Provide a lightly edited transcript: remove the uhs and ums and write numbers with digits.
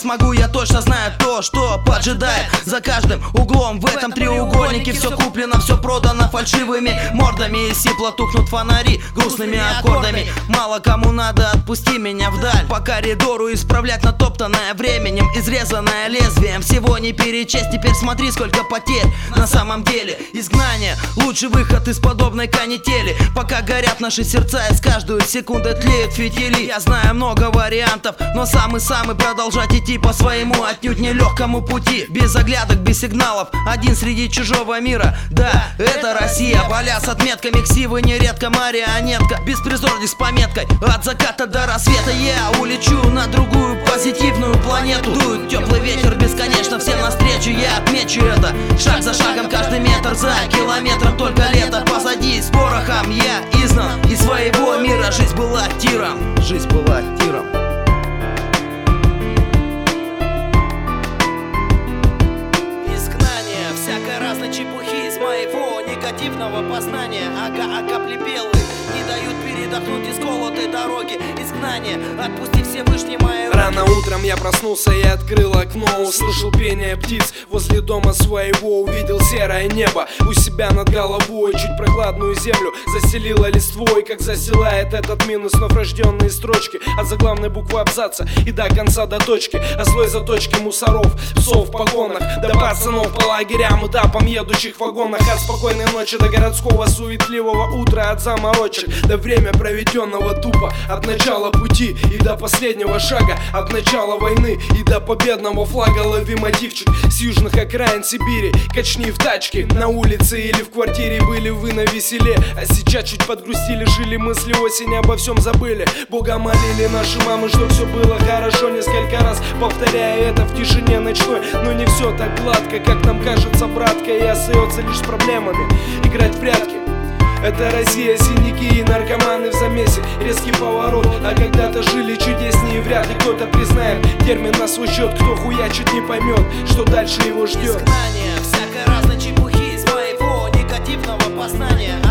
смогу, я точно знаю то, что поджидает за каждым углом в этом треугольнике. Все куплено, все продано фальшивыми мордами, и сипло тухнут фонари грустными аккордами. Мало кому надо, отпусти меня вдаль по коридору, исправлять натоптанное временем, изрезанное лезвием. Всего не перечесть, теперь смотри, сколько потерь на самом деле. Изгнание — лучший выход из подобной канители. Пока горят наши сердца, и с каждую секунду тлеют фитили. Я знаю много вариантов, но самый-самый продолжать идти по своему отнюдь нелегкому пути. Без оглядок, без сигналов, один среди чужого мира. Да, это Россия, поля с отметками, ксивы нередко марионетка. Беспризорник с пометкой от заката до рассвета. Я улечу на другую позитивную планету. Дует теплый ветер бесконечно всем навстречу. Я отмечу это шаг за шагом, каждый метр за километром. Только лето позади, с порохом я изгнан из своего мира. Жизнь была тиром, жизнь была тиром. Изгнание всякой разной чепухи из моего негативного познания. Ага, капли белые не дают передохнуть из колотой дороги. Изгнание, отпусти Всевышний мои руки. Рано утром я проснулся и открыл окно. Услышал пение птиц возле дома своего. Увидел серое небо у себя над головой. Чуть прохладную землю заселила листвой, как засилает этот минус вновь рожденные строчки. От заглавной буквы абзаца и до конца до точки. От злой заточки мусоров, псов в погонах, до пацанов по лагерям, этапам едущих в вагонах. От спокойной ночи до городского суетливого утра. От заморочек до время проведенного тупо. От начала пути и до последнего шага. От начала войны и до победного флага. Лови мотивчик с южных окраин Сибири. Качни в тачке, на улице или в квартире. Были вы на веселе, а сейчас чуть подгрустили. Жили мысли осени, обо всем забыли. Бога молили наши мамы, что все было хорошо. Несколько раз повторяя это в тишине ночной. Но не все так гладко, как нам кажется, братка. И остается лишь с проблемами играть в прятки. Это Россия, синяки и наркоманы в замесе. Резкий поворот, а когда-то жили чудеснее. Вряд ли кто-то признает термин на свой счет. Кто хуячит, не поймет, что дальше его ждет. Изгнание всякой разной чепухи из моего негативного познания.